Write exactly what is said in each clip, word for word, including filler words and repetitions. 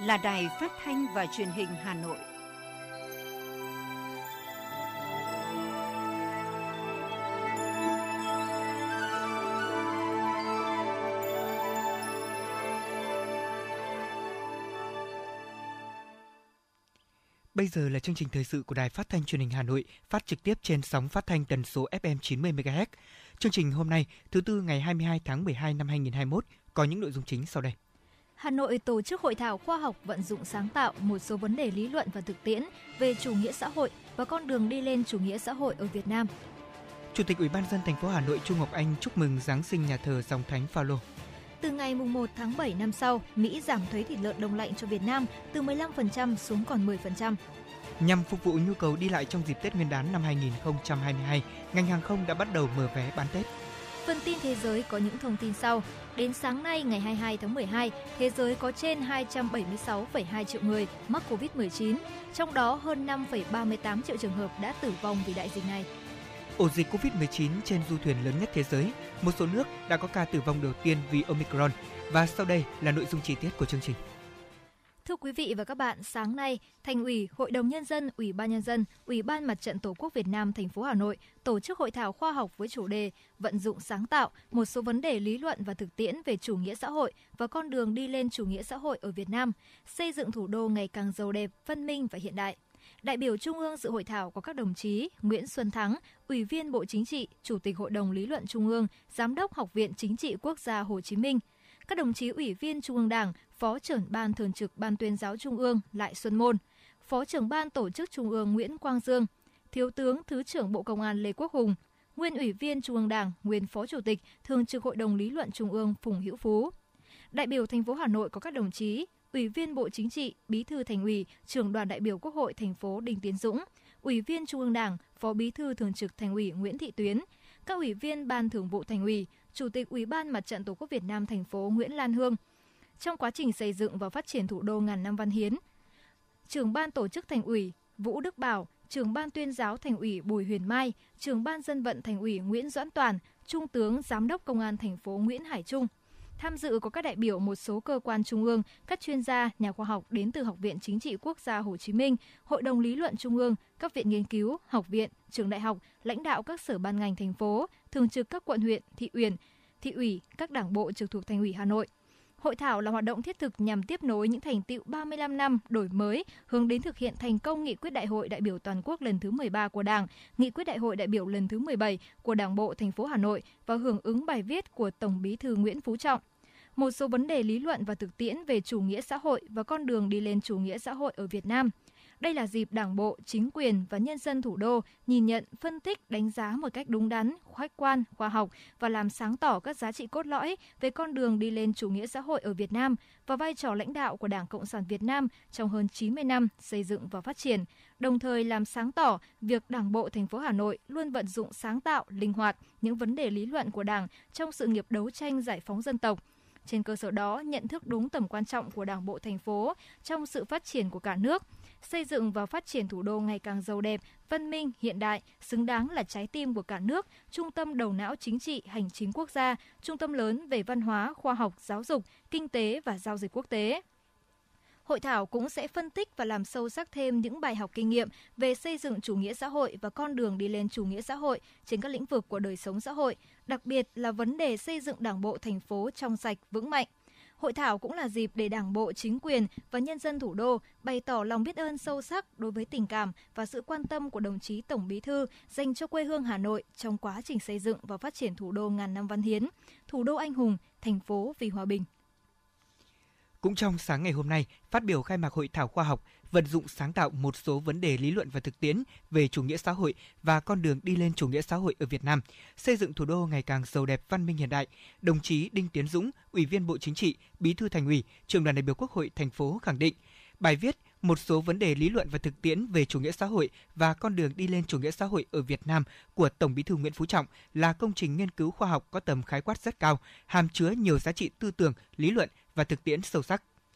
là Đài Phát thanh và Truyền hình Hà Nội. Bây giờ là chương trình thời sự của Đài Phát thanh Truyền hình Hà Nội, phát trực tiếp trên sóng phát thanh tần số ép em chín mươi mê ga héc. Chương trình hôm nay, thứ tư ngày hai mươi hai tháng mười hai năm hai nghìn không trăm hai mươi mốt, có những nội dung chính sau đây. Hà Nội tổ chức hội thảo khoa học vận dụng sáng tạo một số vấn đề lý luận và thực tiễn về chủ nghĩa xã hội và con đường đi lên chủ nghĩa xã hội ở Việt Nam. Chủ tịch Ủy ban nhân dân thành phố Hà Nội Chu Ngọc Anh chúc mừng Giáng sinh nhà thờ Dòng Thánh Phaolô. Từ ngày mùng một tháng bảy năm sau, Mỹ giảm thuế thịt lợn đông lạnh cho Việt Nam từ mười lăm phần trăm xuống còn mười phần trăm. Nhằm phục vụ nhu cầu đi lại trong dịp Tết Nguyên đán năm hai nghìn không trăm hai mươi hai, ngành hàng không đã bắt đầu mở vé bán Tết. Phần tin thế giới có những thông tin sau. Đến sáng nay ngày hai mươi hai tháng mười hai, thế giới có trên hai trăm bảy mươi sáu phẩy hai triệu người mắc covid mười chín, trong đó hơn năm phẩy ba mươi tám triệu trường hợp đã tử vong vì đại dịch này. Ổ dịch covid mười chín trên du thuyền lớn nhất thế giới, một số nước đã có ca tử vong đầu tiên vì Omicron. Và sau đây là nội dung chi tiết của chương trình. Thưa quý vị và các bạn, sáng nay, Thành ủy, Hội đồng Nhân dân, Ủy ban Nhân dân, Ủy ban Mặt trận Tổ quốc Việt Nam thành phố Hà Nội tổ chức hội thảo khoa học với chủ đề Vận dụng sáng tạo, một số vấn đề lý luận và thực tiễn về chủ nghĩa xã hội và con đường đi lên chủ nghĩa xã hội ở Việt Nam, xây dựng thủ đô ngày càng giàu đẹp, văn minh và hiện đại. Đại biểu Trung ương dự hội thảo có các đồng chí Nguyễn Xuân Thắng, Ủy viên Bộ Chính trị, Chủ tịch Hội đồng Lý luận Trung ương, Giám đốc Học viện Chính trị Quốc gia Hồ Chí Minh, các đồng chí Ủy viên Trung ương Đảng, Phó trưởng Ban Thường trực Ban Tuyên giáo Trung ương Lại Xuân Môn, Phó trưởng Ban Tổ chức Trung ương Nguyễn Quang Dương, Thiếu tướng Thứ trưởng Bộ Công an Lê Quốc Hùng, nguyên Ủy viên Trung ương Đảng, nguyên Phó Chủ tịch Thường trực Hội đồng Lý luận Trung ương Phùng Hữu Phú. Đại biểu thành phố Hà Nội có các đồng chí Ủy viên Bộ Chính trị, Bí thư Thành ủy, Trưởng đoàn đại biểu Quốc hội thành phố Đinh Tiến Dũng, Ủy viên Trung ương Đảng, Phó Bí thư Thường trực Thành ủy Nguyễn Thị Tuyến, các ủy viên Ban Thường vụ Thành ủy, Chủ tịch Ủy ban Mặt trận Tổ quốc Việt Nam thành phố Nguyễn Lan Hương. Trong quá trình xây dựng và phát triển thủ đô ngàn năm văn hiến, Trưởng ban Tổ chức Thành ủy Vũ Đức Bảo, Trưởng ban Tuyên giáo Thành ủy Bùi Huyền Mai, Trưởng ban Dân vận Thành ủy Nguyễn Doãn Toàn, Trung tướng Giám đốc Công an thành phố Nguyễn Hải Trung. Tham dự có các đại biểu một số cơ quan trung ương, các chuyên gia, nhà khoa học đến từ Học viện Chính trị Quốc gia Hồ Chí Minh, Hội đồng Lý luận Trung ương, các viện nghiên cứu, học viện, trường đại học, lãnh đạo các sở ban ngành thành phố, thường trực các quận huyện, thị uyển, thị ủy, các đảng bộ trực thuộc Thành ủy Hà Nội. Hội thảo là hoạt động thiết thực nhằm tiếp nối những thành tựu ba mươi lăm năm đổi mới, hướng đến thực hiện thành công Nghị quyết Đại hội đại biểu toàn quốc lần thứ mười ba của Đảng, Nghị quyết Đại hội đại biểu lần thứ mười bảy của Đảng bộ thành phố Hà Nội và hưởng ứng bài viết của Tổng Bí thư Nguyễn Phú Trọng. Một số vấn đề lý luận và thực tiễn về chủ nghĩa xã hội và con đường đi lên chủ nghĩa xã hội ở Việt Nam. Đây là dịp Đảng bộ, chính quyền và nhân dân thủ đô nhìn nhận, phân tích, đánh giá một cách đúng đắn, khách quan, khoa học và làm sáng tỏ các giá trị cốt lõi về con đường đi lên chủ nghĩa xã hội ở Việt Nam và vai trò lãnh đạo của Đảng Cộng sản Việt Nam trong hơn chín mươi năm xây dựng và phát triển, đồng thời làm sáng tỏ việc Đảng bộ thành phố Hà Nội luôn vận dụng sáng tạo, linh hoạt những vấn đề lý luận của Đảng trong sự nghiệp đấu tranh giải phóng dân tộc. Trên cơ sở đó, nhận thức đúng tầm quan trọng của Đảng bộ thành phố trong sự phát triển của cả nước, xây dựng và phát triển thủ đô ngày càng giàu đẹp, văn minh, hiện đại, xứng đáng là trái tim của cả nước, trung tâm đầu não chính trị, hành chính quốc gia, trung tâm lớn về văn hóa, khoa học, giáo dục, kinh tế và giao dịch quốc tế. Hội thảo cũng sẽ phân tích và làm sâu sắc thêm những bài học kinh nghiệm về xây dựng chủ nghĩa xã hội và con đường đi lên chủ nghĩa xã hội trên các lĩnh vực của đời sống xã hội, đặc biệt là vấn đề xây dựng Đảng bộ thành phố trong sạch, vững mạnh. Hội thảo cũng là dịp để Đảng bộ, chính quyền và nhân dân thủ đô bày tỏ lòng biết ơn sâu sắc đối với tình cảm và sự quan tâm của đồng chí Tổng Bí thư dành cho quê hương Hà Nội trong quá trình xây dựng và phát triển thủ đô ngàn năm văn hiến, thủ đô anh hùng, thành phố vì hòa bình. Cũng trong sáng ngày hôm nay, phát biểu khai mạc hội thảo khoa học vận dụng sáng tạo một số vấn đề lý luận và thực tiễn về chủ nghĩa xã hội và con đường đi lên chủ nghĩa xã hội ở Việt Nam, xây dựng thủ đô ngày càng giàu đẹp, văn minh hiện đại, đồng chí Đinh Tiến Dũng, Ủy viên Bộ Chính trị, Bí thư Thành ủy, Trưởng đoàn đại biểu Quốc hội thành phố khẳng định, bài viết một số vấn đề lý luận và thực tiễn về chủ nghĩa xã hội và con đường đi lên chủ nghĩa xã hội ở Việt Nam của Tổng Bí thư Nguyễn Phú Trọng là công trình nghiên cứu khoa học có tầm khái quát rất cao, hàm chứa nhiều giá trị tư tưởng, lý luận và thực tiễn sâu sắc.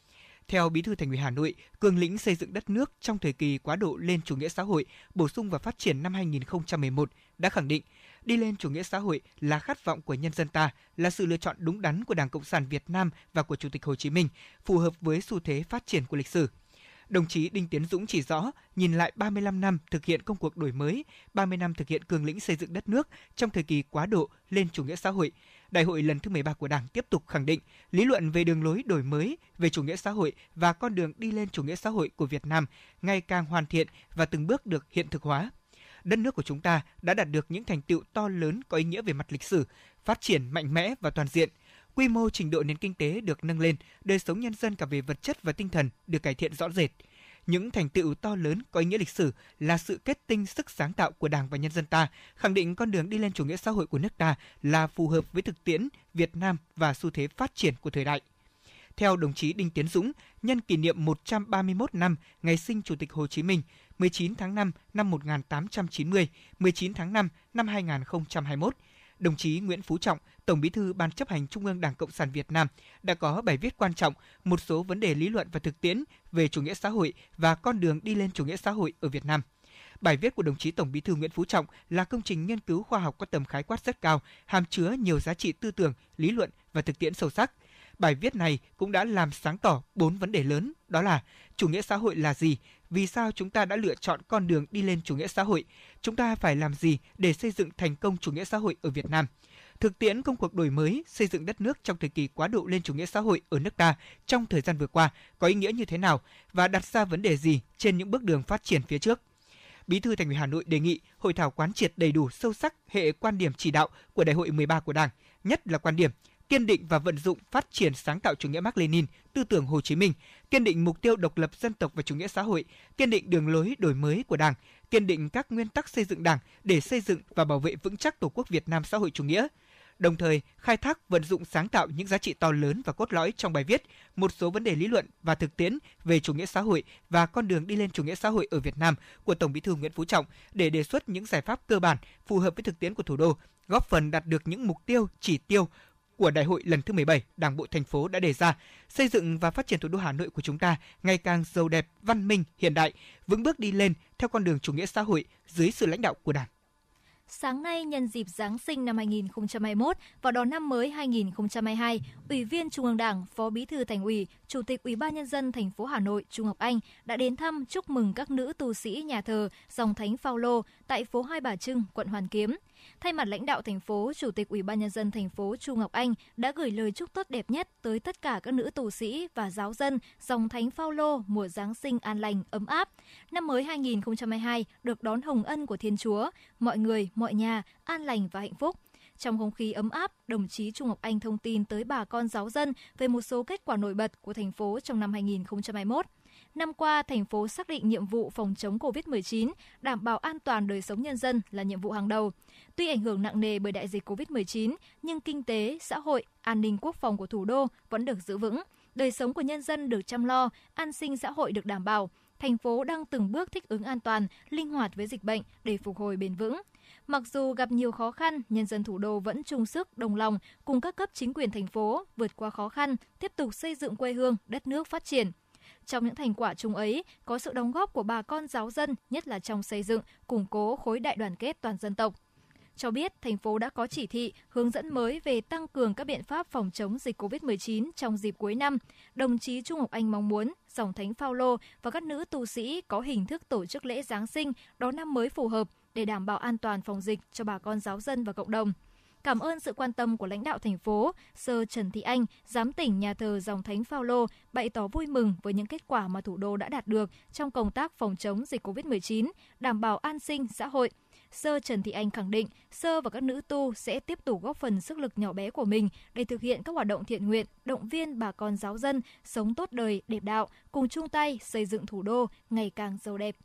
Theo Bí thư Thành ủy Hà Nội, cương lĩnh xây dựng đất nước trong thời kỳ quá độ lên chủ nghĩa xã hội, bổ sung và phát triển năm hai nghìn không trăm mười một đã khẳng định đi lên chủ nghĩa xã hội là khát vọng của nhân dân ta, là sự lựa chọn đúng đắn của Đảng Cộng sản Việt Nam và của Chủ tịch Hồ Chí Minh, phù hợp với xu thế phát triển của lịch sử. Đồng chí Đinh Tiến Dũng chỉ rõ, nhìn lại ba mươi lăm năm thực hiện công cuộc đổi mới, ba mươi năm thực hiện cương lĩnh xây dựng đất nước trong thời kỳ quá độ lên chủ nghĩa xã hội, Đại hội lần thứ mười ba của Đảng tiếp tục khẳng định lý luận về đường lối đổi mới về chủ nghĩa xã hội và con đường đi lên chủ nghĩa xã hội của Việt Nam ngày càng hoàn thiện và từng bước được hiện thực hóa. Đất nước của chúng ta đã đạt được những thành tựu to lớn có ý nghĩa về mặt lịch sử, phát triển mạnh mẽ và toàn diện. Quy mô trình độ nền kinh tế được nâng lên, đời sống nhân dân cả về vật chất và tinh thần được cải thiện rõ rệt. Những thành tựu to lớn có ý nghĩa lịch sử là sự kết tinh sức sáng tạo của Đảng và nhân dân ta, khẳng định con đường đi lên chủ nghĩa xã hội của nước ta là phù hợp với thực tiễn Việt Nam và xu thế phát triển của thời đại. Theo đồng chí Đinh Tiến Dũng, nhân kỷ niệm một trăm ba mươi mốt năm ngày sinh Chủ tịch Hồ Chí Minh, mười chín tháng năm năm một nghìn tám trăm chín mươi, mười chín tháng năm năm hai nghìn không trăm hai mươi mốt, đồng chí Nguyễn Phú Trọng, Tổng Bí thư Ban Chấp hành Trung ương Đảng Cộng sản Việt Nam đã có bài viết quan trọng một số vấn đề lý luận và thực tiễn về chủ nghĩa xã hội và con đường đi lên chủ nghĩa xã hội ở Việt Nam. Bài viết của đồng chí Tổng Bí thư Nguyễn Phú Trọng là công trình nghiên cứu khoa học có tầm khái quát rất cao, hàm chứa nhiều giá trị tư tưởng, lý luận và thực tiễn sâu sắc. Bài viết này cũng đã làm sáng tỏ bốn vấn đề lớn, đó là chủ nghĩa xã hội là gì, vì sao chúng ta đã lựa chọn con đường đi lên chủ nghĩa xã hội, chúng ta phải làm gì để xây dựng thành công chủ nghĩa xã hội ở Việt Nam, thực tiễn công cuộc đổi mới xây dựng đất nước trong thời kỳ quá độ lên chủ nghĩa xã hội ở nước ta trong thời gian vừa qua có ý nghĩa như thế nào và đặt ra vấn đề gì trên những bước đường phát triển phía trước. Bí thư Thành ủy Hà Nội đề nghị hội thảo quán triệt đầy đủ sâu sắc hệ quan điểm chỉ đạo của Đại hội mười ba của Đảng, nhất là quan điểm kiên định và vận dụng phát triển sáng tạo chủ nghĩa Mác Lênin, tư tưởng Hồ Chí Minh, kiên định mục tiêu độc lập dân tộc và chủ nghĩa xã hội, kiên định đường lối đổi mới của Đảng, kiên định các nguyên tắc xây dựng Đảng để xây dựng và bảo vệ vững chắc Tổ quốc Việt Nam xã hội chủ nghĩa. Đồng thời, khai thác vận dụng sáng tạo những giá trị to lớn và cốt lõi trong bài viết, một số vấn đề lý luận và thực tiễn về chủ nghĩa xã hội và con đường đi lên chủ nghĩa xã hội ở Việt Nam của Tổng Bí thư Nguyễn Phú Trọng để đề xuất những giải pháp cơ bản phù hợp với thực tiễn của thủ đô, góp phần đạt được những mục tiêu, chỉ tiêu của Đại hội lần thứ mười bảy Đảng bộ thành phố đã đề ra, xây dựng và phát triển thủ đô Hà Nội của chúng ta ngày càng giàu đẹp, văn minh, hiện đại, vững bước đi lên theo con đường chủ nghĩa xã hội dưới sự lãnh đạo của Đảng. Sáng nay, nhân dịp Giáng sinh năm hai nghìn không trăm hai mươi mốt và đón năm mới hai nghìn không trăm hai mươi hai, Ủy viên Trung ương Đảng, Phó Bí thư Thành ủy, Chủ tịch Ủy ban Nhân dân thành phố Hà Nội Chu Ngọc Anh đã đến thăm chúc mừng các nữ tu sĩ nhà thờ Dòng Thánh Phaolô tại phố Hai Bà Trưng, quận Hoàn Kiếm. Thay mặt lãnh đạo thành phố, Chủ tịch Ủy ban Nhân dân thành phố Chu Ngọc Anh đã gửi lời chúc tốt đẹp nhất tới tất cả các nữ tu sĩ và giáo dân Dòng Thánh Phaolô mùa Giáng sinh an lành, ấm áp. Năm mới hai nghìn không trăm hai mươi hai được đón hồng ân của Thiên Chúa, mọi người, mọi nhà an lành và hạnh phúc. Trong không khí ấm áp, đồng chí Chu Ngọc Anh thông tin tới bà con giáo dân về một số kết quả nổi bật của thành phố trong năm hai nghìn không trăm hai mươi mốt. Năm qua, thành phố xác định nhiệm vụ phòng chống covid mười chín, đảm bảo an toàn đời sống nhân dân là nhiệm vụ hàng đầu. Tuy ảnh hưởng nặng nề bởi đại dịch covid mười chín, nhưng kinh tế, xã hội, an ninh quốc phòng của thủ đô vẫn được giữ vững. Đời sống của nhân dân được chăm lo, an sinh xã hội được đảm bảo. Thành phố đang từng bước thích ứng an toàn, linh hoạt với dịch bệnh để phục hồi bền vững. Mặc dù gặp nhiều khó khăn, nhân dân thủ đô vẫn chung sức, đồng lòng cùng các cấp chính quyền thành phố vượt qua khó khăn, tiếp tục xây dựng quê hương, đất nước phát triển. Trong những thành quả chung ấy, có sự đóng góp của bà con giáo dân, nhất là trong xây dựng, củng cố khối đại đoàn kết toàn dân tộc. Cho biết, thành phố đã có chỉ thị, hướng dẫn mới về tăng cường các biện pháp phòng chống dịch covid mười chín trong dịp cuối năm. Đồng chí Chu Ngọc Anh mong muốn Dòng Thánh Phaolô và các nữ tu sĩ có hình thức tổ chức lễ Giáng sinh, đón năm mới phù hợp để đảm bảo an toàn phòng dịch cho bà con giáo dân và cộng đồng. Cảm ơn sự quan tâm của lãnh đạo thành phố, Sơ Trần Thị Anh, Giám tỉnh nhà thờ Dòng Thánh Phaolô bày tỏ vui mừng với những kết quả mà thủ đô đã đạt được trong công tác phòng chống dịch covid mười chín, đảm bảo an sinh xã hội. Sơ Trần Thị Anh khẳng định, Sơ và các nữ tu sẽ tiếp tục góp phần sức lực nhỏ bé của mình để thực hiện các hoạt động thiện nguyện, động viên bà con giáo dân sống tốt đời, đẹp đạo, cùng chung tay xây dựng thủ đô ngày càng giàu đẹp.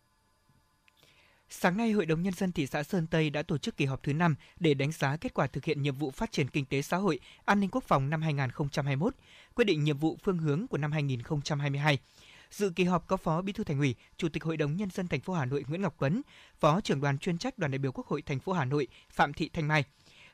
Sáng nay, Hội đồng Nhân dân thị xã Sơn Tây đã tổ chức kỳ họp thứ năm để đánh giá kết quả thực hiện nhiệm vụ phát triển kinh tế xã hội, an ninh quốc phòng năm hai nghìn không trăm hai mươi mốt, quyết định nhiệm vụ phương hướng của năm hai nghìn không trăm hai mươi hai. Dự kỳ họp có Phó Bí thư Thành ủy, Chủ tịch Hội đồng Nhân dân thành phố Hà Nội Nguyễn Ngọc Tuấn, Phó trưởng đoàn chuyên trách Đoàn đại biểu Quốc hội thành phố Hà Nội Phạm Thị Thanh Mai.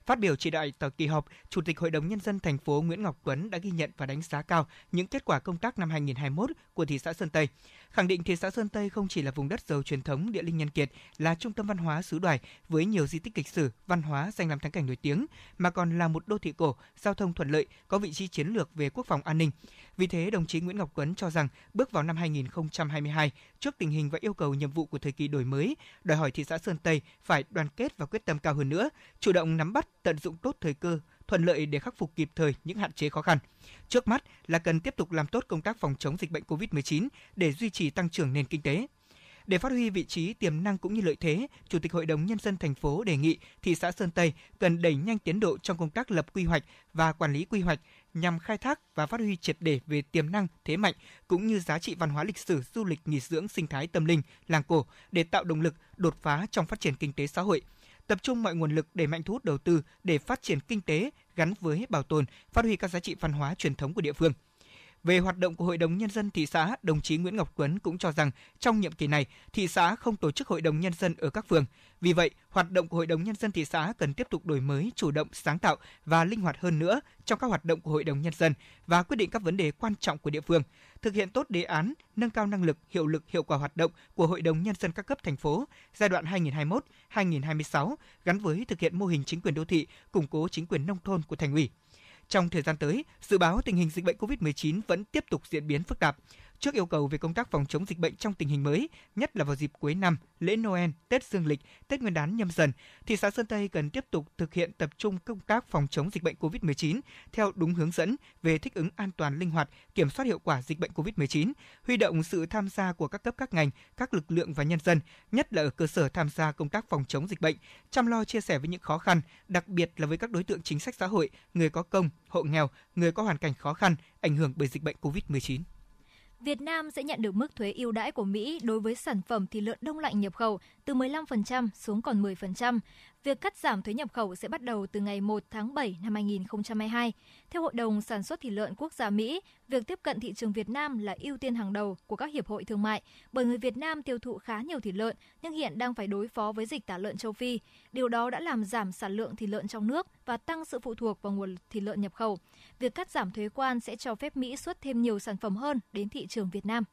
Phát biểu chỉ đạo tại kỳ họp, Chủ tịch Hội đồng Nhân dân thành phố Nguyễn Ngọc Tuấn đã ghi nhận và đánh giá cao những kết quả công tác năm hai nghìn không trăm hai mươi mốt của thị xã Sơn Tây. Khẳng định thị xã Sơn Tây không chỉ là vùng đất giàu truyền thống địa linh nhân kiệt, là trung tâm văn hóa xứ Đoài với nhiều di tích lịch sử, văn hóa danh lam thắng cảnh nổi tiếng, mà còn là một đô thị cổ, giao thông thuận lợi, có vị trí chiến lược về quốc phòng an ninh. Vì thế, đồng chí Nguyễn Ngọc Tuấn cho rằng bước vào năm hai nghìn không trăm hai mươi hai, trước tình hình và yêu cầu nhiệm vụ của thời kỳ đổi mới, đòi hỏi thị xã Sơn Tây phải đoàn kết và quyết tâm cao hơn nữa, chủ động nắm bắt, tận dụng tốt thời cơ, thuận lợi để khắc phục kịp thời những hạn chế khó khăn. Trước mắt là cần tiếp tục làm tốt công tác phòng chống dịch bệnh covid mười chín để duy trì tăng trưởng nền kinh tế. Để phát huy vị trí tiềm năng cũng như lợi thế, Chủ tịch Hội đồng Nhân dân thành phố đề nghị thị xã Sơn Tây cần đẩy nhanh tiến độ trong công tác lập quy hoạch và quản lý quy hoạch nhằm khai thác và phát huy triệt để về tiềm năng, thế mạnh cũng như giá trị văn hóa lịch sử, du lịch, nghỉ dưỡng, sinh thái tâm linh, làng cổ để tạo động lực đột phá trong phát triển kinh tế xã hội. Tập trung mọi nguồn lực đẩy mạnh thu hút đầu tư để phát triển kinh tế gắn với bảo tồn, phát huy các giá trị văn hóa truyền thống của địa phương. Về hoạt động của Hội đồng Nhân dân thị xã, đồng chí Nguyễn Ngọc Tuấn cũng cho rằng trong nhiệm kỳ này, thị xã không tổ chức Hội đồng Nhân dân ở các phường. Vì vậy, hoạt động của Hội đồng Nhân dân thị xã cần tiếp tục đổi mới, chủ động, sáng tạo và linh hoạt hơn nữa trong các hoạt động của Hội đồng Nhân dân và quyết định các vấn đề quan trọng của địa phương. Thực hiện tốt đề án, nâng cao năng lực, hiệu lực, hiệu quả hoạt động của Hội đồng Nhân dân các cấp thành phố giai đoạn hai nghìn không trăm hai mươi mốt đến hai nghìn không trăm hai mươi sáu gắn với thực hiện mô hình chính quyền đô thị, củng cố chính quyền nông thôn của thành ủy. Trong thời gian tới, dự báo tình hình dịch bệnh covid mười chín vẫn tiếp tục diễn biến phức tạp. Trước yêu cầu về công tác phòng chống dịch bệnh trong tình hình mới, nhất là vào dịp cuối năm, lễ Noel, Tết Dương lịch, Tết Nguyên đán Nhâm Dần, thị xã Sơn Tây cần tiếp tục thực hiện tập trung công tác phòng chống dịch bệnh covid mười chín theo đúng hướng dẫn về thích ứng an toàn, linh hoạt, kiểm soát hiệu quả dịch bệnh covid mười chín, huy động sự tham gia của các cấp các ngành, các lực lượng và nhân dân, nhất là ở cơ sở tham gia công tác phòng chống dịch bệnh, chăm lo chia sẻ với những khó khăn, đặc biệt là với các đối tượng chính sách xã hội, người có công, hộ nghèo, người có hoàn cảnh khó khăn ảnh hưởng bởi dịch bệnh covid mười chín. Việt Nam sẽ nhận được mức thuế ưu đãi của Mỹ đối với sản phẩm thịt lợn đông lạnh nhập khẩu từ mười lăm phần trăm xuống còn mười phần trăm. Việc cắt giảm thuế nhập khẩu sẽ bắt đầu từ ngày một tháng bảy năm hai nghìn không trăm hai mươi hai. Theo Hội đồng Sản xuất Thịt lợn Quốc gia Mỹ, việc tiếp cận thị trường Việt Nam là ưu tiên hàng đầu của các hiệp hội thương mại, bởi người Việt Nam tiêu thụ khá nhiều thịt lợn nhưng hiện đang phải đối phó với dịch tả lợn châu Phi. Điều đó đã làm giảm sản lượng thịt lợn trong nước và tăng sự phụ thuộc vào nguồn thịt lợn nhập khẩu. Việc cắt giảm thuế quan sẽ cho phép Mỹ xuất thêm nhiều sản phẩm hơn đến thị trường Việt Nam.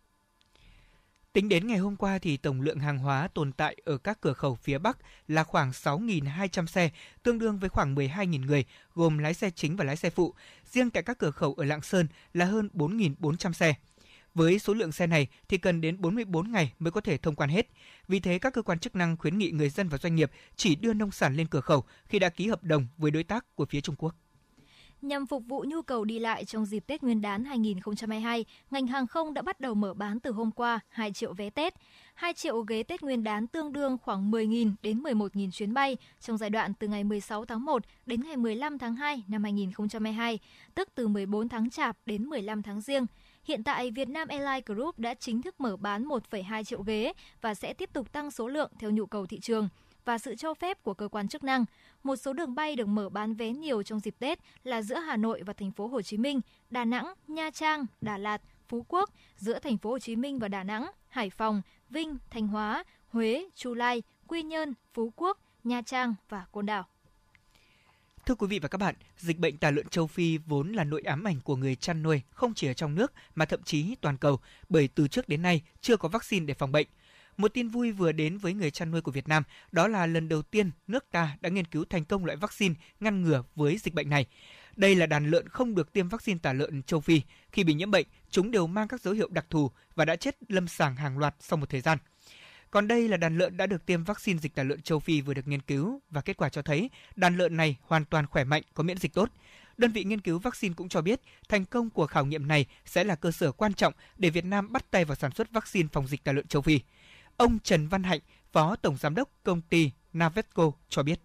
Tính đến ngày hôm qua thì tổng lượng hàng hóa tồn tại ở các cửa khẩu phía Bắc là khoảng sáu nghìn hai trăm xe, tương đương với khoảng mười hai nghìn người, gồm lái xe chính và lái xe phụ. Riêng tại các cửa khẩu ở Lạng Sơn là hơn bốn nghìn bốn trăm xe. Với số lượng xe này thì cần đến bốn mươi bốn ngày mới có thể thông quan hết. Vì thế, các cơ quan chức năng khuyến nghị người dân và doanh nghiệp chỉ đưa nông sản lên cửa khẩu khi đã ký hợp đồng với đối tác của phía Trung Quốc. Nhằm phục vụ nhu cầu đi lại trong dịp Tết Nguyên đán hai nghìn không trăm hai mươi hai, ngành hàng không đã bắt đầu mở bán từ hôm qua hai triệu vé Tết. hai triệu ghế Tết Nguyên đán tương đương khoảng mười nghìn đến mười một nghìn chuyến bay trong giai đoạn từ ngày mười sáu tháng một đến ngày mười lăm tháng hai năm hai nghìn không trăm hai mươi hai, tức từ mười bốn tháng Chạp đến mười lăm tháng Giêng. Hiện tại, Vietnam Airlines Group đã chính thức mở bán một phẩy hai triệu ghế và sẽ tiếp tục tăng số lượng theo nhu cầu thị trường và sự cho phép của cơ quan chức năng. Một số đường bay được mở bán vé nhiều trong dịp Tết là giữa Hà Nội và thành phố Hồ Chí Minh, Đà Nẵng, Nha Trang, Đà Lạt, Phú Quốc, giữa thành phố Hồ Chí Minh và Đà Nẵng, Hải Phòng, Vinh, Thanh Hóa, Huế, Chu Lai, Quy Nhơn, Phú Quốc, Nha Trang và Côn Đảo. Thưa quý vị và các bạn, dịch bệnh tả lợn châu Phi vốn là nỗi ám ảnh của người chăn nuôi không chỉ ở trong nước mà thậm chí toàn cầu, bởi từ trước đến nay chưa có vaccine để phòng bệnh. Một tin vui vừa đến với người chăn nuôi của Việt Nam, đó là lần đầu tiên nước ta đã nghiên cứu thành công loại vaccine ngăn ngừa với dịch bệnh này. Đây là đàn lợn không được tiêm vaccine tả lợn châu Phi. Khi bị nhiễm bệnh, chúng đều mang các dấu hiệu đặc thù và đã chết lâm sàng hàng loạt sau một thời gian. Còn đây là đàn lợn đã được tiêm vaccine dịch tả lợn châu Phi vừa được nghiên cứu và kết quả cho thấy đàn lợn này hoàn toàn khỏe mạnh, có miễn dịch tốt. Đơn vị nghiên cứu vaccine cũng cho biết thành công của khảo nghiệm này sẽ là cơ sở quan trọng để Việt Nam bắt tay vào sản xuất vaccine phòng dịch tả lợn châu Phi. Ông Trần Văn Hạnh, Phó Tổng Giám đốc Công ty Navetco cho biết.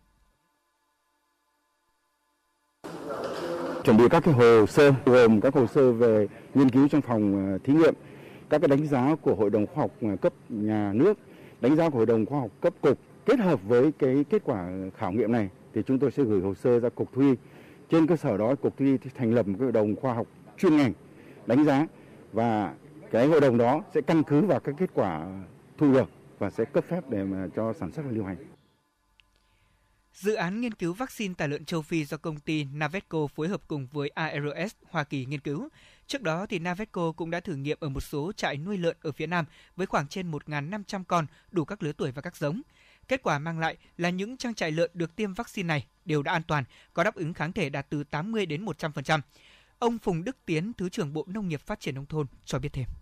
Chuẩn bị các cái hồ sơ, gồm các hồ sơ về nghiên cứu trong phòng thí nghiệm, các cái đánh giá của Hội đồng Khoa học cấp nhà nước, đánh giá của Hội đồng Khoa học cấp cục, kết hợp với cái kết quả khảo nghiệm này thì chúng tôi sẽ gửi hồ sơ ra Cục Thú y. Trên cơ sở đó, Cục Thú y thành lập một cái hội đồng khoa học chuyên ngành đánh giá, và cái hội đồng đó sẽ căn cứ vào các kết quả thu được và sẽ cấp phép để mà cho sản xuất và lưu hành. Dự án nghiên cứu vaccine tả lợn châu Phi do công ty Navedco phối hợp cùng với a rờ ét Hoa Kỳ nghiên cứu. Trước đó, thì Navedco cũng đã thử nghiệm ở một số trại nuôi lợn ở phía Nam với khoảng trên một nghìn năm trăm con đủ các lứa tuổi và các giống. Kết quả mang lại là những trang trại lợn được tiêm vaccine này đều đã an toàn, có đáp ứng kháng thể đạt từ tám mươi đến một trăm phần trăm. Ông Phùng Đức Tiến, Thứ trưởng Bộ Nông nghiệp Phát triển Nông thôn cho biết thêm.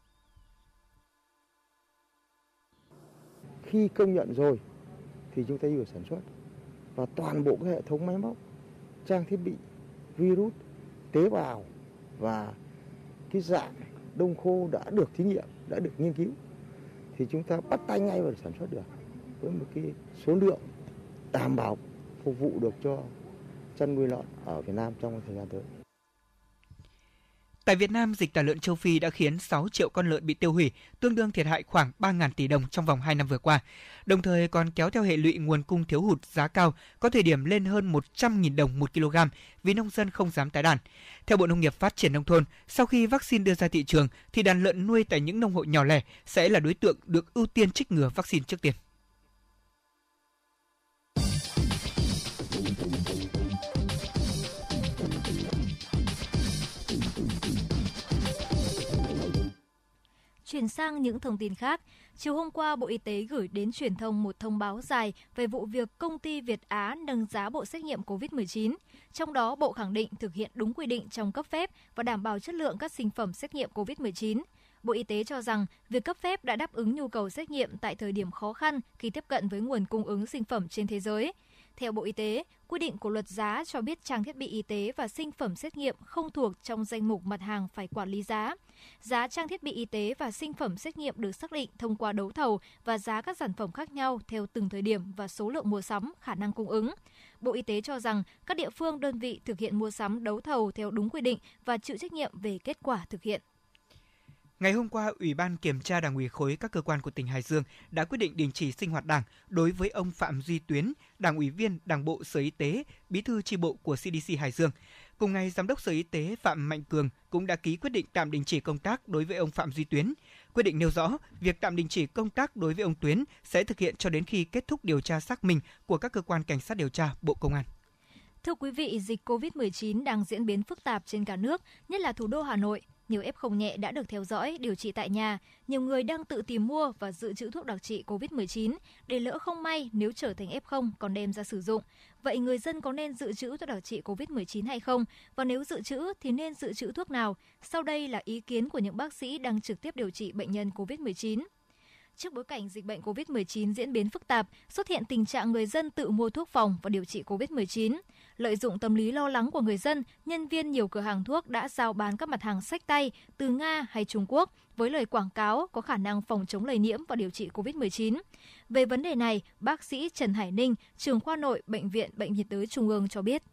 Khi công nhận rồi thì chúng ta vừa sản xuất và toàn bộ cái hệ thống máy móc, trang thiết bị, virus, tế bào và cái dạng đông khô đã được thí nghiệm, đã được nghiên cứu thì chúng ta bắt tay ngay vào sản xuất được với một cái số lượng đảm bảo phục vụ được cho chăn nuôi lợn ở Việt Nam trong thời gian tới. Tại Việt Nam, dịch tả lợn châu Phi đã khiến sáu triệu con lợn bị tiêu hủy, tương đương thiệt hại khoảng ba nghìn tỷ đồng trong vòng hai năm vừa qua. Đồng thời còn kéo theo hệ lụy nguồn cung thiếu hụt, giá cao, có thời điểm lên hơn một trăm nghìn đồng một kg vì nông dân không dám tái đàn. Theo Bộ Nông nghiệp Phát triển Nông thôn, sau khi vaccine đưa ra thị trường, thì đàn lợn nuôi tại những nông hộ nhỏ lẻ sẽ là đối tượng được ưu tiên trích ngừa vaccine trước tiên. Chuyển sang những thông tin khác, chiều hôm qua Bộ Y tế gửi đến truyền thông một thông báo dài về vụ việc công ty Việt Á nâng giá bộ xét nghiệm covid mười chín. Trong đó, Bộ khẳng định thực hiện đúng quy định trong cấp phép và đảm bảo chất lượng các sinh phẩm xét nghiệm covid mười chín. Bộ Y tế cho rằng việc cấp phép đã đáp ứng nhu cầu xét nghiệm tại thời điểm khó khăn khi tiếp cận với nguồn cung ứng sinh phẩm trên thế giới. Theo Bộ Y tế, quy định của luật giá cho biết trang thiết bị y tế và sinh phẩm xét nghiệm không thuộc trong danh mục mặt hàng phải quản lý giá. Giá trang thiết bị y tế và sinh phẩm xét nghiệm được xác định thông qua đấu thầu và giá các sản phẩm khác nhau theo từng thời điểm và số lượng mua sắm, khả năng cung ứng. Bộ Y tế cho rằng các địa phương đơn vị thực hiện mua sắm đấu thầu theo đúng quy định và chịu trách nhiệm về kết quả thực hiện. Ngày hôm qua, Ủy ban Kiểm tra Đảng ủy khối các cơ quan của tỉnh Hải Dương đã quyết định đình chỉ sinh hoạt Đảng đối với ông Phạm Duy Tuyến, Đảng ủy viên Đảng bộ Sở Y tế, Bí thư chi bộ của xê đê xê Hải Dương. Cùng ngày, Giám đốc Sở Y tế Phạm Mạnh Cường cũng đã ký quyết định tạm đình chỉ công tác đối với ông Phạm Duy Tuyến. Quyết định nêu rõ, việc tạm đình chỉ công tác đối với ông Tuyến sẽ thực hiện cho đến khi kết thúc điều tra xác minh của các cơ quan cảnh sát điều tra, Bộ Công an. Thưa quý vị, dịch covid mười chín đang diễn biến phức tạp trên cả nước, nhất là thủ đô Hà Nội. Nhiều ép không nhẹ đã được theo dõi, điều trị tại nhà. Nhiều người đang tự tìm mua và dự trữ thuốc đặc trị covid mười chín để lỡ không may nếu trở thành ép không còn đem ra sử dụng. Vậy người dân có nên dự trữ thuốc đặc trị covid mười chín hay không? Và nếu dự trữ thì nên dự trữ thuốc nào? Sau đây là ý kiến của những bác sĩ đang trực tiếp điều trị bệnh nhân covid mười chín. Trước bối cảnh dịch bệnh covid mười chín diễn biến phức tạp, xuất hiện tình trạng người dân tự mua thuốc phòng và điều trị covid mười chín. Lợi dụng tâm lý lo lắng của người dân, nhân viên nhiều cửa hàng thuốc đã rao bán các mặt hàng xách tay từ Nga hay Trung Quốc với lời quảng cáo có khả năng phòng chống lây nhiễm và điều trị covid mười chín. Về vấn đề này, bác sĩ Trần Hải Ninh, trưởng khoa nội Bệnh viện Bệnh nhiệt đới Trung ương cho biết.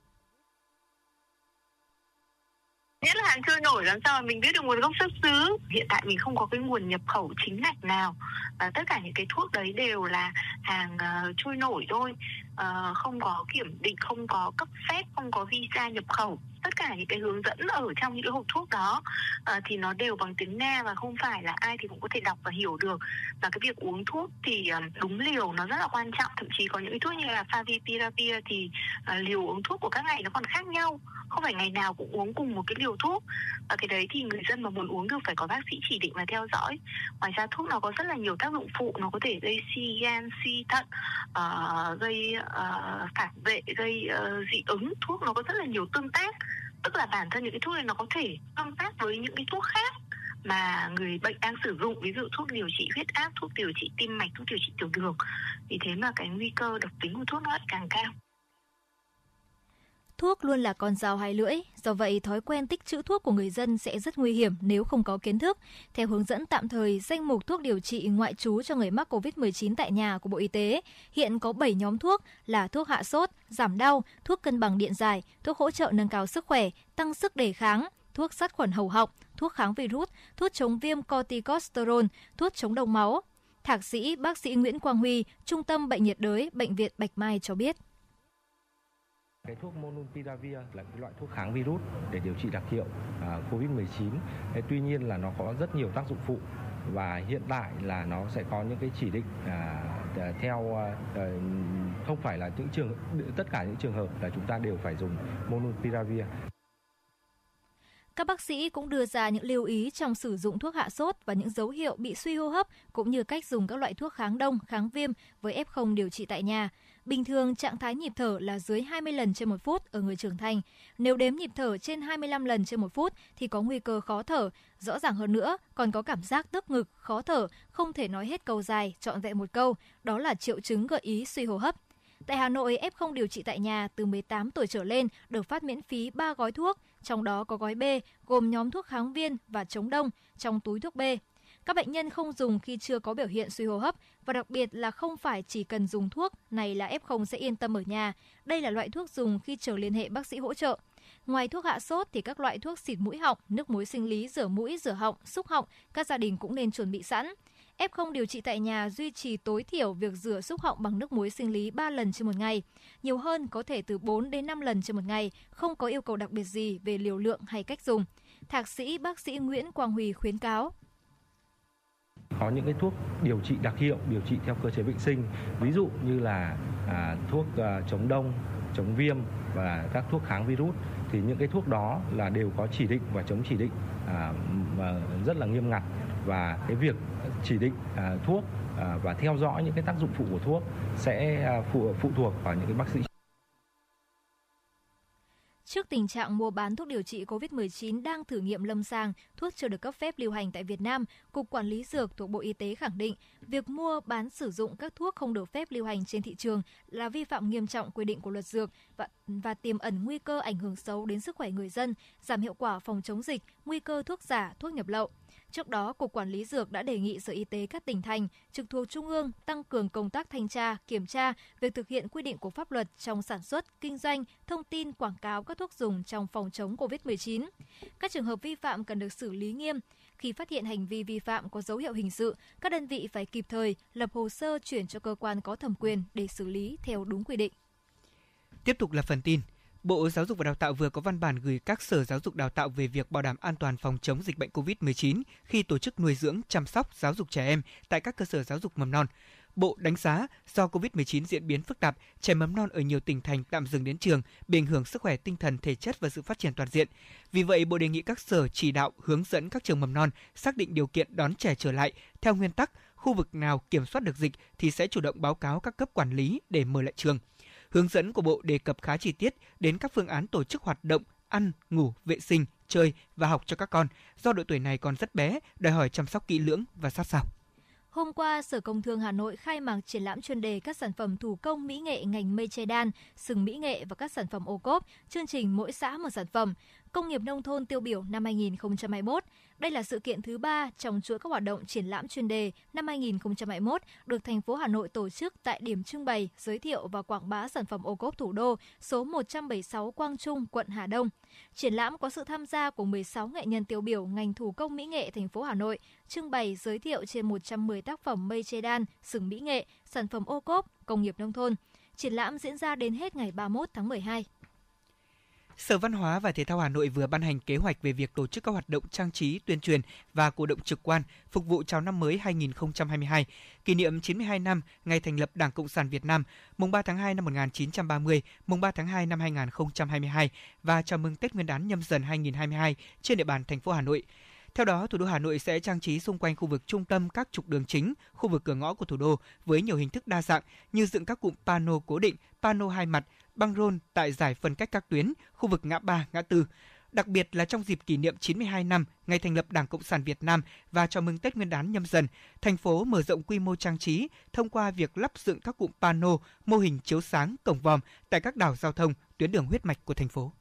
Nhất là hàng trôi nổi làm sao mà mình biết được nguồn gốc xuất xứ. Hiện tại mình không có cái nguồn nhập khẩu chính ngạch nào. Và tất cả những cái thuốc đấy đều là hàng uh, trôi nổi thôi. Uh, không có kiểm định, không có cấp phép, không có visa nhập khẩu. Tất cả những cái hướng dẫn ở trong những cái hộp thuốc đó uh, thì nó đều bằng tiếng Nga và không phải là ai thì cũng có thể đọc và hiểu được. Và cái việc uống thuốc thì uh, đúng liều nó rất là quan trọng. Thậm chí có những cái thuốc như là Favipiravir thì uh, liều uống thuốc của các ngày nó còn khác nhau. Không phải ngày nào cũng uống cùng một cái liều thuốc. Và cái đấy thì người dân mà muốn uống được phải có bác sĩ chỉ định và theo dõi. Ngoài ra thuốc nó có rất là nhiều tác dụng phụ. Nó có thể gây suy gan, suy thận, uh, gây uh, phản vệ, gây uh, dị ứng. Thuốc nó có rất là nhiều tương tác. Tức là bản thân những cái thuốc này nó có thể tương tác với những cái thuốc khác mà người bệnh đang sử dụng. Ví dụ thuốc điều trị huyết áp, thuốc điều trị tim mạch, thuốc điều trị tiểu đường. Vì thế mà cái nguy cơ độc tính của thuốc nó lại càng cao. Thuốc luôn là con dao hai lưỡi, do vậy thói quen tích trữ thuốc của người dân sẽ rất nguy hiểm nếu không có kiến thức. Theo hướng dẫn tạm thời danh mục thuốc điều trị ngoại trú cho người mắc covid mười chín tại nhà của Bộ Y tế, hiện có bảy nhóm thuốc là thuốc hạ sốt, giảm đau, thuốc cân bằng điện giải, thuốc hỗ trợ nâng cao sức khỏe, tăng sức đề kháng, thuốc sát khuẩn hầu họng, thuốc kháng virus, thuốc chống viêm corticosterol, thuốc chống đông máu. Thạc sĩ bác sĩ Nguyễn Quang Huy, Trung tâm Bệnh nhiệt đới, Bệnh viện Bạch Mai cho biết. Cái thuốc Molnupiravir là cái loại thuốc kháng virus để điều trị đặc hiệu uh, covid mười chín. Thế tuy nhiên là nó có rất nhiều tác dụng phụ và hiện tại là nó sẽ có những cái chỉ định à, theo à, không phải là những trường tất cả những trường hợp là chúng ta đều phải dùng Molnupiravir. Các bác sĩ cũng đưa ra những lưu ý trong sử dụng thuốc hạ sốt và những dấu hiệu bị suy hô hấp, cũng như cách dùng các loại thuốc kháng đông, kháng viêm với ép không điều trị tại nhà. Bình thường, trạng thái nhịp thở là dưới hai mươi lần trên một phút ở người trưởng thành. Nếu đếm nhịp thở trên hai mươi lăm lần trên một phút thì có nguy cơ khó thở. Rõ ràng hơn nữa, còn có cảm giác tức ngực, khó thở, không thể nói hết câu dài, trọn vẹn một câu. Đó là triệu chứng gợi ý suy hô hấp. Tại Hà Nội, ép không điều trị tại nhà từ mười tám tuổi trở lên được phát miễn phí ba gói thuốc, trong đó có gói B gồm nhóm thuốc kháng viêm và chống đông trong túi thuốc B. Các bệnh nhân không dùng khi chưa có biểu hiện suy hô hấp và đặc biệt là không phải chỉ cần dùng thuốc này là ép không sẽ yên tâm ở nhà. Đây là loại thuốc dùng khi chờ liên hệ bác sĩ hỗ trợ. Ngoài thuốc hạ sốt thì các loại thuốc xịt mũi họng, nước muối sinh lý rửa mũi, rửa họng, xúc họng các gia đình cũng nên chuẩn bị sẵn. ép không điều trị tại nhà duy trì tối thiểu việc rửa xúc họng bằng nước muối sinh lý ba lần trên một ngày. Nhiều hơn có thể từ bốn đến năm lần trên một ngày, không có yêu cầu đặc biệt gì về liều lượng hay cách dùng. Thạc sĩ bác sĩ Nguyễn Quang Huy khuyến cáo. Có những cái thuốc điều trị đặc hiệu, điều trị theo cơ chế bệnh sinh, ví dụ như là à, thuốc à, chống đông, chống viêm và các thuốc kháng virus, thì những cái thuốc đó là đều có chỉ định và chống chỉ định à, và rất là nghiêm ngặt, và cái việc chỉ định à, thuốc à, và theo dõi những cái tác dụng phụ của thuốc sẽ à, phụ, phụ thuộc vào những cái bác sĩ. Trước tình trạng mua bán thuốc điều trị covid mười chín đang thử nghiệm lâm sàng, thuốc chưa được cấp phép lưu hành tại Việt Nam, Cục Quản lý Dược thuộc Bộ Y tế khẳng định việc mua bán sử dụng các thuốc không được phép lưu hành trên thị trường là vi phạm nghiêm trọng quy định của luật dược và, và tiềm ẩn nguy cơ ảnh hưởng xấu đến sức khỏe người dân, giảm hiệu quả phòng chống dịch, nguy cơ thuốc giả, thuốc nhập lậu. Trước đó, Cục Quản lý Dược đã đề nghị Sở Y tế các tỉnh thành trực thuộc Trung ương tăng cường công tác thanh tra, kiểm tra việc thực hiện quy định của pháp luật trong sản xuất, kinh doanh, thông tin, quảng cáo các thuốc dùng trong phòng chống covid mười chín. Các trường hợp vi phạm cần được xử lý nghiêm. Khi phát hiện hành vi vi phạm có dấu hiệu hình sự, các đơn vị phải kịp thời lập hồ sơ chuyển cho cơ quan có thẩm quyền để xử lý theo đúng quy định. Tiếp tục là phần tin. Bộ Giáo dục và Đào tạo vừa có văn bản gửi các sở giáo dục đào tạo về việc bảo đảm an toàn phòng chống dịch bệnh covid mười chín khi tổ chức nuôi dưỡng, chăm sóc, giáo dục trẻ em tại các cơ sở giáo dục mầm non. Bộ đánh giá do covid mười chín diễn biến phức tạp, trẻ mầm non ở nhiều tỉnh thành tạm dừng đến trường, bị ảnh hưởng sức khỏe tinh thần, thể chất và sự phát triển toàn diện. Vì vậy, Bộ đề nghị các sở chỉ đạo hướng dẫn các trường mầm non xác định điều kiện đón trẻ trở lại theo nguyên tắc khu vực nào kiểm soát được dịch thì sẽ chủ động báo cáo các cấp quản lý để mở lại trường. Hướng dẫn của Bộ đề cập khá chi tiết đến các phương án tổ chức hoạt động, ăn, ngủ, vệ sinh, chơi và học cho các con, do độ tuổi này còn rất bé, đòi hỏi chăm sóc kỹ lưỡng và sát sao. Hôm qua, Sở Công Thương Hà Nội khai mạc triển lãm chuyên đề các sản phẩm thủ công mỹ nghệ ngành mây che đan, sừng mỹ nghệ và các sản phẩm ô cốp, chương trình mỗi xã một sản phẩm, công nghiệp nông thôn tiêu biểu năm hai không hai mốt. Đây là sự kiện thứ ba trong chuỗi các hoạt động triển lãm chuyên đề năm hai không hai mốt được thành phố Hà Nội tổ chức tại điểm trưng bày, giới thiệu và quảng bá sản phẩm ô cốp thủ đô số một trăm bảy mươi sáu Quang Trung, quận Hà Đông. Triển lãm có sự tham gia của mười sáu nghệ nhân tiêu biểu ngành thủ công mỹ nghệ thành phố Hà Nội, trưng bày giới thiệu trên một trăm mười tác phẩm mây che đan, sừng mỹ nghệ, sản phẩm ô cốp, công nghiệp nông thôn. Triển lãm diễn ra đến hết ngày ba mươi mốt tháng mười hai. Sở Văn hóa và Thể thao Hà Nội vừa ban hành kế hoạch về việc tổ chức các hoạt động trang trí, tuyên truyền và cổ động trực quan phục vụ chào năm mới hai không hai hai, kỷ niệm chín mươi hai năm ngày thành lập Đảng Cộng sản Việt Nam, mùng ba tháng hai năm một nghìn chín trăm ba mươi, mùng ba tháng hai năm hai không hai hai và chào mừng Tết Nguyên đán Nhâm Dần hai không hai hai trên địa bàn thành phố Hà Nội. Theo đó, thủ đô Hà Nội sẽ trang trí xung quanh khu vực trung tâm các trục đường chính, khu vực cửa ngõ của thủ đô với nhiều hình thức đa dạng như dựng các cụm pano cố định, pano hai mặt, băng rôn tại giải phân cách các tuyến, khu vực ngã ba, ngã tư. Đặc biệt là trong dịp kỷ niệm chín mươi hai năm ngày thành lập Đảng Cộng sản Việt Nam và chào mừng Tết Nguyên đán Nhâm Dần, thành phố mở rộng quy mô trang trí thông qua việc lắp dựng các cụm pano, mô hình chiếu sáng, cổng vòm tại các đảo giao thông, tuyến đường huyết mạch của thành phố.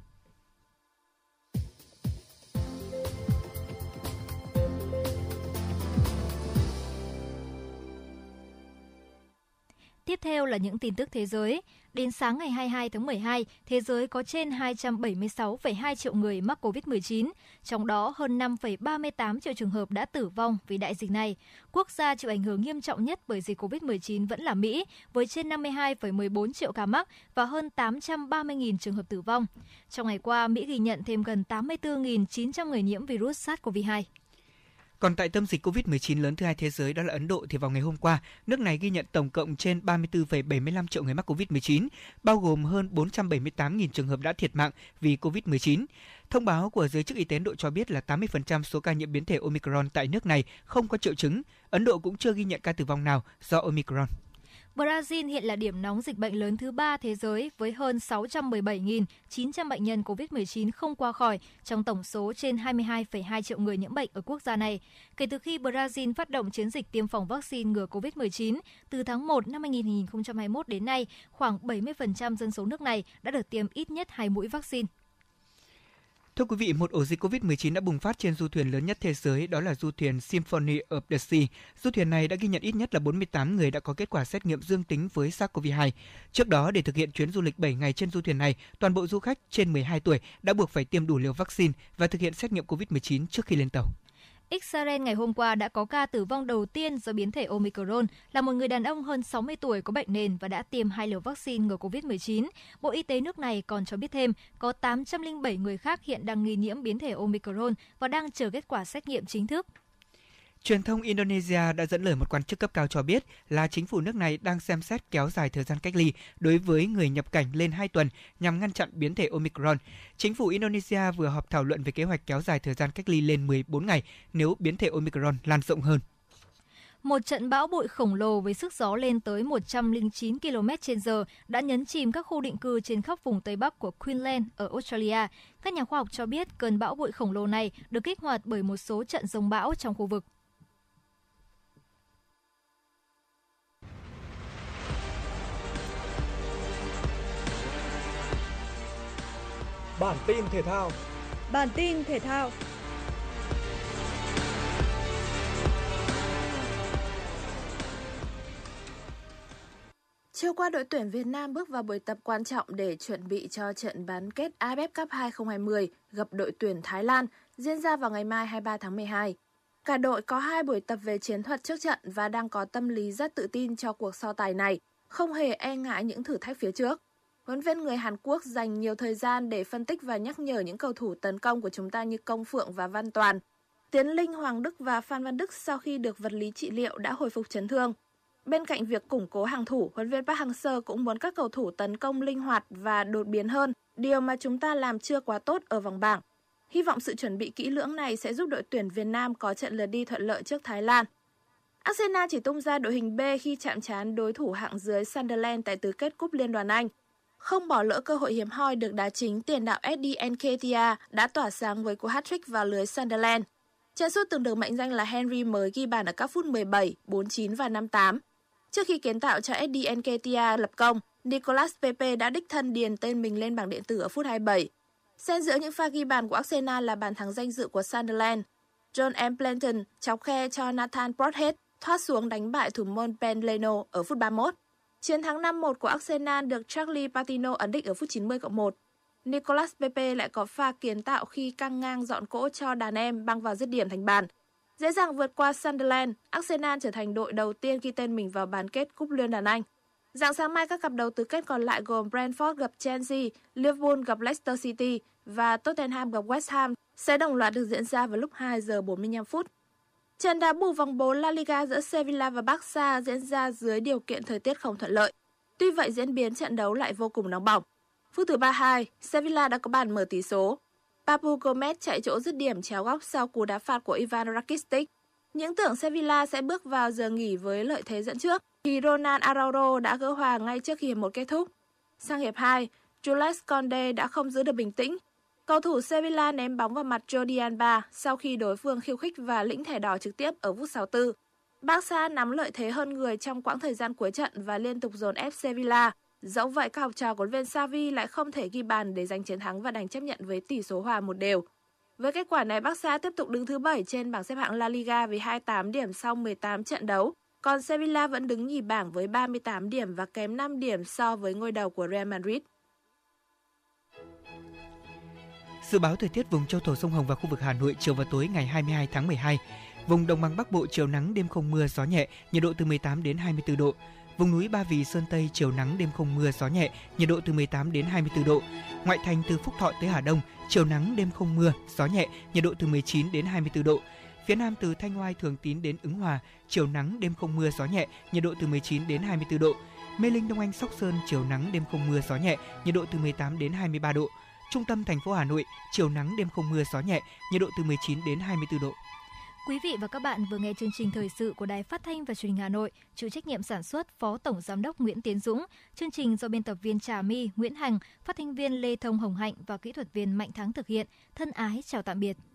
Tiếp theo là những tin tức thế giới. Đến sáng ngày hai mươi hai tháng mười hai, thế giới có trên hai trăm bảy mươi sáu phẩy hai triệu người mắc covid mười chín, trong đó hơn năm phẩy ba mươi tám triệu trường hợp đã tử vong vì đại dịch này. Quốc gia chịu ảnh hưởng nghiêm trọng nhất bởi dịch covid mười chín vẫn là Mỹ, với trên năm mươi hai phẩy mười bốn triệu ca mắc và hơn tám trăm ba mươi nghìn trường hợp tử vong. Trong ngày qua, Mỹ ghi nhận thêm gần tám mươi tư nghìn chín trăm người nhiễm virus SARS-xê o vê hai. Còn tại tâm dịch covid mười chín lớn thứ hai thế giới đó là Ấn Độ thì vào ngày hôm qua, nước này ghi nhận tổng cộng trên ba mươi tư phẩy bảy mươi lăm triệu người mắc covid mười chín, bao gồm hơn bốn trăm bảy mươi tám nghìn trường hợp đã thiệt mạng vì covid mười chín. Thông báo của giới chức y tế Ấn Độ cho biết là tám mươi phần trăm số ca nhiễm biến thể Omicron tại nước này không có triệu chứng. Ấn Độ cũng chưa ghi nhận ca tử vong nào do Omicron. Brazil hiện là điểm nóng dịch bệnh lớn thứ ba thế giới với hơn sáu trăm mười bảy nghìn chín trăm bệnh nhân covid mười chín không qua khỏi trong tổng số trên hai mươi hai phẩy hai triệu người nhiễm bệnh ở quốc gia này. Kể từ khi Brazil phát động chiến dịch tiêm phòng vaccine ngừa covid mười chín từ tháng một năm hai nghìn không trăm hai mươi mốt đến nay, khoảng bảy mươi phần trăm dân số nước này đã được tiêm ít nhất hai mũi vaccine. Thưa quý vị, một ổ dịch covid mười chín đã bùng phát trên du thuyền lớn nhất thế giới, đó là du thuyền Symphony of the Sea. Du thuyền này đã ghi nhận ít nhất là bốn mươi tám người đã có kết quả xét nghiệm dương tính với SARS-xê o vê hai. Trước đó, để thực hiện chuyến du lịch bảy ngày trên du thuyền này, toàn bộ du khách trên mười hai tuổi đã buộc phải tiêm đủ liều vaccine và thực hiện xét nghiệm covid mười chín trước khi lên tàu. Israel ngày hôm qua đã có ca tử vong đầu tiên do biến thể Omicron là một người đàn ông hơn sáu mươi tuổi có bệnh nền và đã tiêm hai liều vaccine ngừa covid mười chín. Bộ Y tế nước này còn cho biết thêm có tám trăm lẻ bảy người khác hiện đang nghi nhiễm biến thể Omicron và đang chờ kết quả xét nghiệm chính thức. Truyền thông Indonesia đã dẫn lời một quan chức cấp cao cho biết là chính phủ nước này đang xem xét kéo dài thời gian cách ly đối với người nhập cảnh lên hai tuần nhằm ngăn chặn biến thể Omicron. Chính phủ Indonesia vừa họp thảo luận về kế hoạch kéo dài thời gian cách ly lên mười bốn ngày nếu biến thể Omicron lan rộng hơn. Một trận bão bụi khổng lồ với sức gió lên tới một trăm lẻ chín ki lô mét trên giờ đã nhấn chìm các khu định cư trên khắp vùng Tây Bắc của Queensland ở Australia. Các nhà khoa học cho biết cơn bão bụi khổng lồ này được kích hoạt bởi một số trận giông bão trong khu vực. Bản tin thể thao. Bản tin thể thao. Chiều qua, đội tuyển Việt Nam bước vào buổi tập quan trọng để chuẩn bị cho trận bán kết a ép ép Cup hai không hai không gặp đội tuyển Thái Lan diễn ra vào ngày mai hai mươi ba tháng mười hai. Cả đội có hai buổi tập về chiến thuật trước trận và đang có tâm lý rất tự tin cho cuộc so tài này, không hề e ngại những thử thách phía trước. Huấn luyện viên người Hàn Quốc dành nhiều thời gian để phân tích và nhắc nhở những cầu thủ tấn công của chúng ta như Công Phượng và Văn Toàn. Tiến Linh, Hoàng Đức và Phan Văn Đức sau khi được vật lý trị liệu đã hồi phục chấn thương. Bên cạnh việc củng cố hàng thủ, huấn luyện viên Park Hang-seo cũng muốn các cầu thủ tấn công linh hoạt và đột biến hơn, điều mà chúng ta làm chưa quá tốt ở vòng bảng. Hy vọng sự chuẩn bị kỹ lưỡng này sẽ giúp đội tuyển Việt Nam có trận lượt đi thuận lợi trước Thái Lan. Arsenal chỉ tung ra đội hình B khi chạm trán đối thủ hạng dưới Sunderland tại tứ kết Cúp Liên đoàn Anh. Không bỏ lỡ cơ hội hiếm hoi được đá chính, tiền đạo Eddie Nketiah đã tỏa sáng với cú hat-trick vào lưới Sunderland. Chân sút từng được mệnh danh là Henry mới ghi bàn ở các phút mười bảy, bốn mươi chín và năm mươi tám. Trước khi kiến tạo cho Eddie Nketiah lập công, Nicolas Pepe đã đích thân điền tên mình lên bảng điện tử ở phút hai mươi bảy. Xen giữa những pha ghi bàn của Arsenal là bàn thắng danh dự của Sunderland. John M. Planton chọc khe cho Nathan Broadhead thoát xuống đánh bại thủ môn Ben Leno ở phút ba mươi mốt. Chiến thắng năm một của Arsenal được Charlie Patino ấn định ở phút chín mươi cộng một. Nicolas Pepe lại có pha kiến tạo khi căng ngang dọn cỗ cho đàn em băng vào dứt điểm thành bàn. Dễ dàng vượt qua Sunderland, Arsenal trở thành đội đầu tiên ghi tên mình vào bán kết Cúp Liên đoàn Anh. Rạng sáng mai, các cặp đấu tứ kết còn lại gồm Brentford gặp Chelsea, Liverpool gặp Leicester City và Tottenham gặp West Ham sẽ đồng loạt được diễn ra vào lúc hai giờ bốn mươi lăm phút. Trận đá bù vòng bốn La Liga giữa Sevilla và Barca diễn ra dưới điều kiện thời tiết không thuận lợi. Tuy vậy, diễn biến trận đấu lại vô cùng nóng bỏng. Phút thứ ba mươi hai, Sevilla đã có bàn mở tỷ số. Papu Gomez chạy chỗ dứt điểm chéo góc sau cú đá phạt của Ivan Rakitic. Những tưởng Sevilla sẽ bước vào giờ nghỉ với lợi thế dẫn trước, thì Ronald Araujo đã gỡ hòa ngay trước khi hiệp một kết thúc. Sang hiệp hai, Jules Koundé đã không giữ được bình tĩnh. Cầu thủ Sevilla ném bóng vào mặt Jordi Alba sau khi đối phương khiêu khích và lĩnh thẻ đỏ trực tiếp ở phút sáu mươi tư. Barca nắm lợi thế hơn người trong quãng thời gian cuối trận và liên tục dồn ép Sevilla. Dẫu vậy, các học trò của huấn luyện viên Xavi lại không thể ghi bàn để giành chiến thắng và đành chấp nhận với tỷ số hòa một đều. Với kết quả này, Barca tiếp tục đứng thứ bảy trên bảng xếp hạng La Liga với hai mươi tám điểm sau mười tám trận đấu, còn Sevilla vẫn đứng nhì bảng với ba mươi tám điểm và kém năm điểm so với ngôi đầu của Real Madrid. Dự báo thời tiết vùng châu thổ sông Hồng và khu vực Hà Nội chiều và tối ngày hai mươi hai tháng mười hai. Vùng đồng bằng Bắc Bộ chiều nắng, đêm không mưa, gió nhẹ, nhiệt độ từ mười tám đến hai mươi tư độ. Vùng núi Ba Vì, Sơn Tây chiều nắng, đêm không mưa, gió nhẹ, nhiệt độ từ mười tám đến hai mươi tư độ. Ngoại thành từ Phúc Thọ tới Hà Đông chiều nắng, đêm không mưa, gió nhẹ, nhiệt độ từ mười chín đến hai mươi tư độ. Phía Nam từ Thanh Oai, Thường Tín đến Ứng Hòa, chiều nắng, đêm không mưa, gió nhẹ, nhiệt độ từ mười chín đến hai mươi tư độ. Mê Linh, Đông Anh, Sóc Sơn, chiều nắng, đêm không mưa, gió nhẹ, nhiệt độ từ mười tám đến hai mươi ba độ. Trung tâm thành phố Hà Nội, chiều nắng, đêm không mưa, gió nhẹ, nhiệt độ từ mười chín đến hai mươi tư độ. Quý vị và các bạn vừa nghe chương trình thời sự của Đài Phát thanh và Truyền hình Hà Nội, chịu trách nhiệm sản xuất Phó Tổng Giám đốc Nguyễn Tiến Dũng. Chương trình do biên tập viên Trà My, Nguyễn Hằng, phát thanh viên Lê Thông Hồng Hạnh và kỹ thuật viên Mạnh Thắng thực hiện. Thân ái chào tạm biệt.